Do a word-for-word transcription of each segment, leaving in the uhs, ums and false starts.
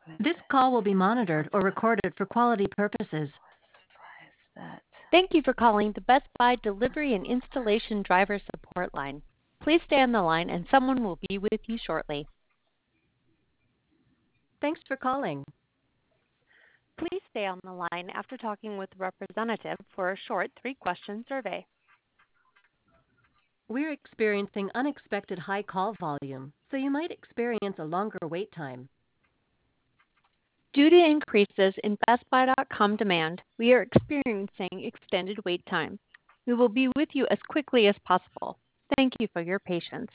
This call will be monitored or recorded for quality purposes. That. Thank you for calling the Best Buy Delivery and Installation Driver Support Line. Please stay on the line and someone will be with you shortly. Thanks for calling. Please stay on the line after talking with a representative for a short three-question survey. We're experiencing unexpected high call volume, so you might experience a longer wait time. Due to increases in Best Buy dot com demand, we are experiencing extended wait time. We will be with you as quickly as possible. Thank you for your patience.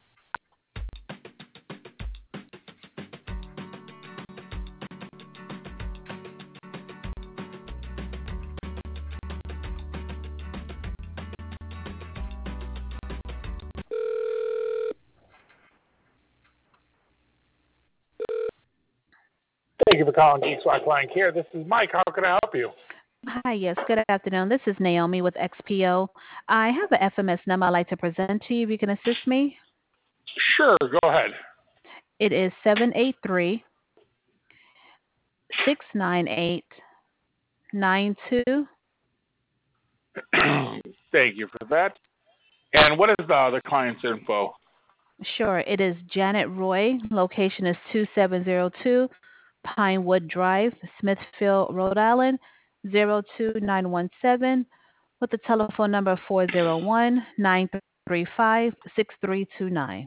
Thank you for calling Geek Swat Client Care. This is Mike. How can I help you? Hi, yes, good afternoon. This is Naomi with X P O. I have an F M S number I'd like to present to you. If you can assist me. Sure, go ahead. It is seven eight three, six nine eight, nine two. Thank you for that. And what is the, the client's info? Sure, it is Janet Roy. Location is two seven zero two Pinewood Drive, Smithfield, Rhode Island, zero two nine one seven, with the telephone number four zero one, nine three five, six three two nine.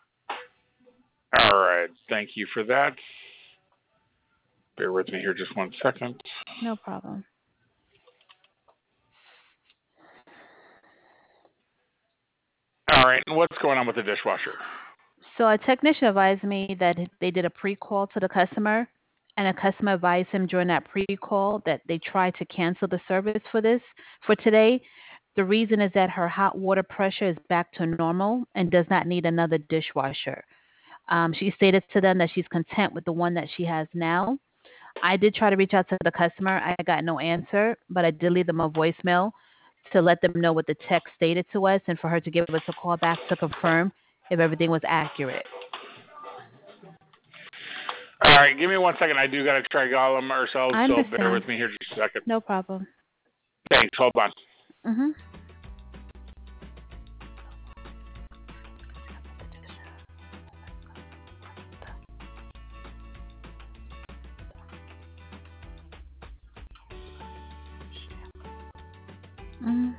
All right, thank you for that. Bear with me here just one second. No problem. All right, and what's going on with the dishwasher? So a technician advised me that they did a pre-call to the customer, and a customer advised him during that pre-call that they tried to cancel the service for this for today. The reason is that her hot water pressure is back to normal and does not need another dishwasher. Um, she stated to them that she's content with the one that she has now. I did try to reach out to the customer. I got no answer, but I did leave them a voicemail to let them know what the text stated to us and for her to give us a call back to confirm if everything was accurate. All right, give me one second. I do got to try all of them ourselves, I so understand. bear with me here just a second. No problem. Thanks, hold on. Mm-hmm. Mm-hmm.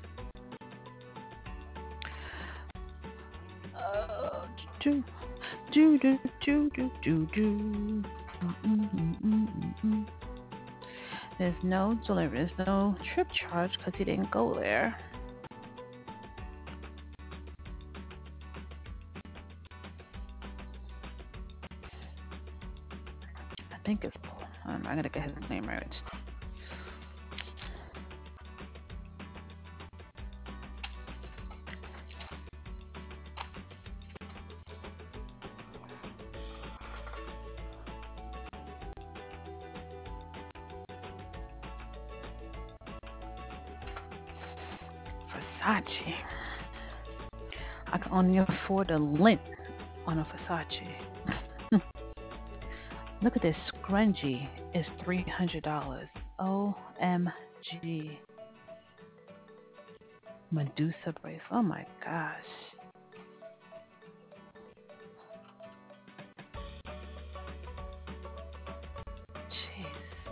Uh, do, do, do, do, do, do, do. Mm-mm-mm-mm-mm. There's no delivery. There's no trip charge because he didn't go there. I think it's Paul. I'm not gonna get his name right. Versace. I can only afford a limp on a Versace. Look at this scrunchie. It's three hundred dollars. O M G. Medusa brace. Oh my gosh. Jeez.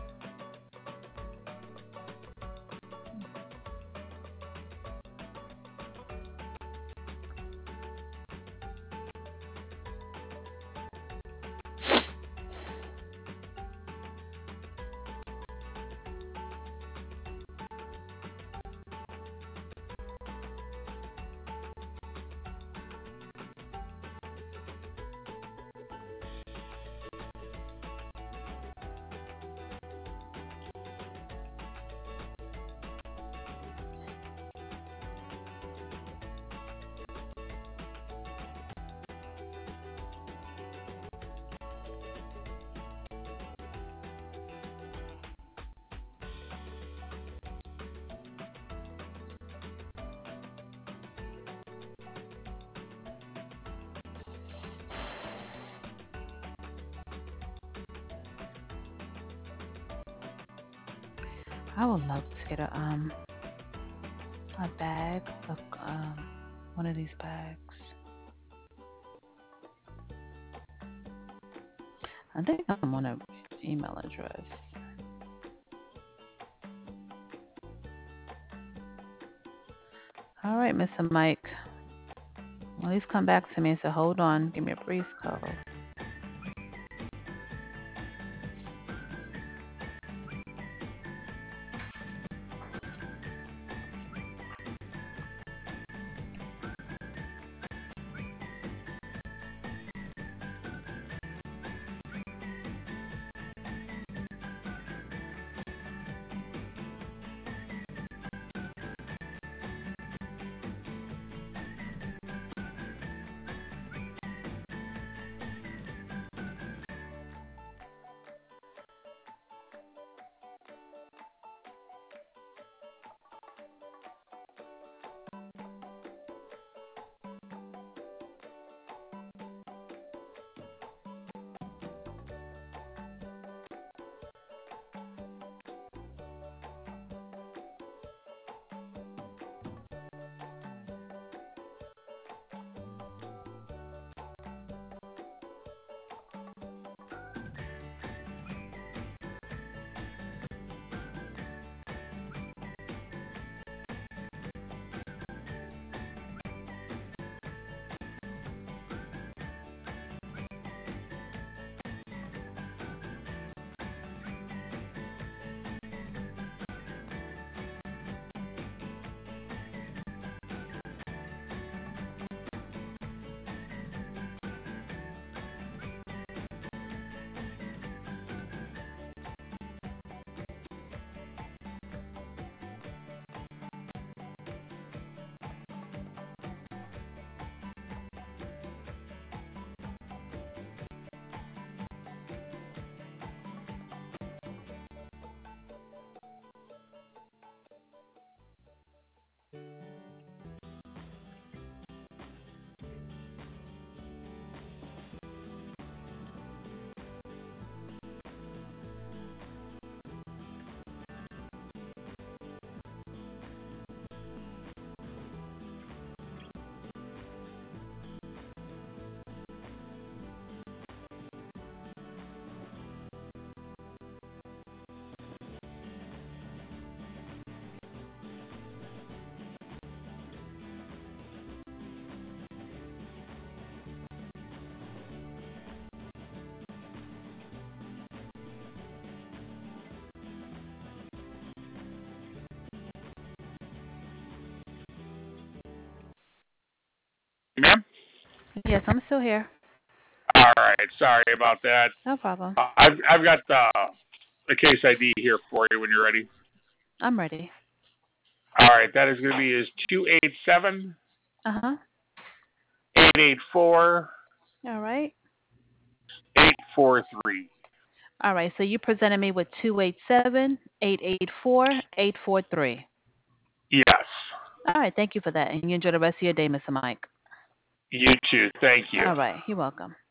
I would love to get a um a bag, of, um, one of these bags. I think I'm on an email address. All right, Mister Mike. Well, he's come back to me and said, hold on, give me a brief code. Ma'am? Yes, I'm still here. All right. Sorry about that. No problem. Uh, I've I've got the the case I D here for you when you're ready. I'm ready. All right. That is going to be is two eight seven Uh-huh. eight eight four All right. eight four three. All right, so you presented me with two eight seven, eight eight four, eight four three. Yes. All right, thank you for that. And you enjoy the rest of your day, Mister Mike. You too. Thank you. All right, you're welcome.